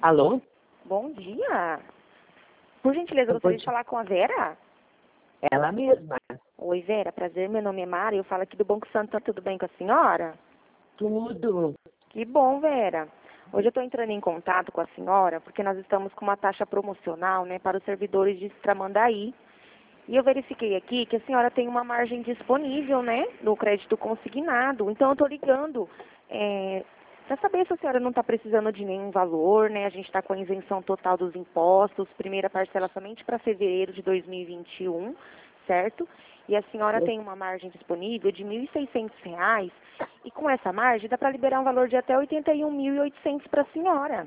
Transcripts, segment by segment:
Alô? Bom dia. Por gentileza, gostaria de falar com a Vera? Ela mesma. Oi, Vera. Prazer, meu nome é Mara. Eu falo aqui do Banco Santana. Tudo bem com a senhora? Tudo. Que bom, Vera. Hoje eu estou entrando em contato com a senhora porque nós estamos com uma taxa promocional, né, para os servidores de Tramandaí. E eu verifiquei aqui que a senhora tem uma margem disponível, né, no crédito consignado. Então eu estou ligando para saber se a senhora não está precisando de nenhum valor, né? A gente está com a isenção total dos impostos, primeira parcela somente para fevereiro de 2021, certo? E a senhora tem uma margem disponível de R$ 1.600 e com essa margem dá para liberar um valor de até R$ 81.800 para a senhora.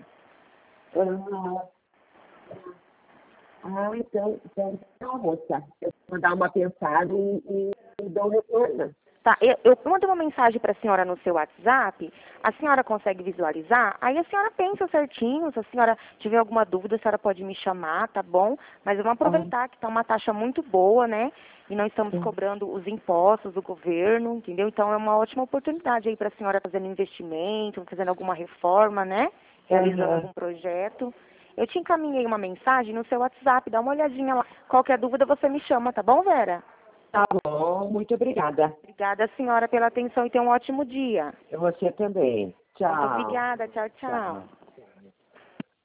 Então, moça, eu vou dar uma pensada e dou um retorno. Tá, eu mando uma mensagem para a senhora no seu WhatsApp, a senhora consegue visualizar, aí a senhora pensa certinho, se a senhora tiver alguma dúvida, a senhora pode me chamar, tá bom? Mas vamos aproveitar que está uma taxa muito boa, né? E não estamos cobrando os impostos do governo, entendeu? Então é uma ótima oportunidade aí para a senhora fazendo investimento, fazendo alguma reforma, né? Realizando algum projeto. Eu te encaminhei uma mensagem no seu WhatsApp, dá uma olhadinha lá. Qualquer dúvida você me chama, tá bom, Vera? Tá bom, muito obrigada. Obrigada, senhora, pela atenção e tenha um ótimo dia. Você também. Tchau. Muito obrigada. Tchau, tchau.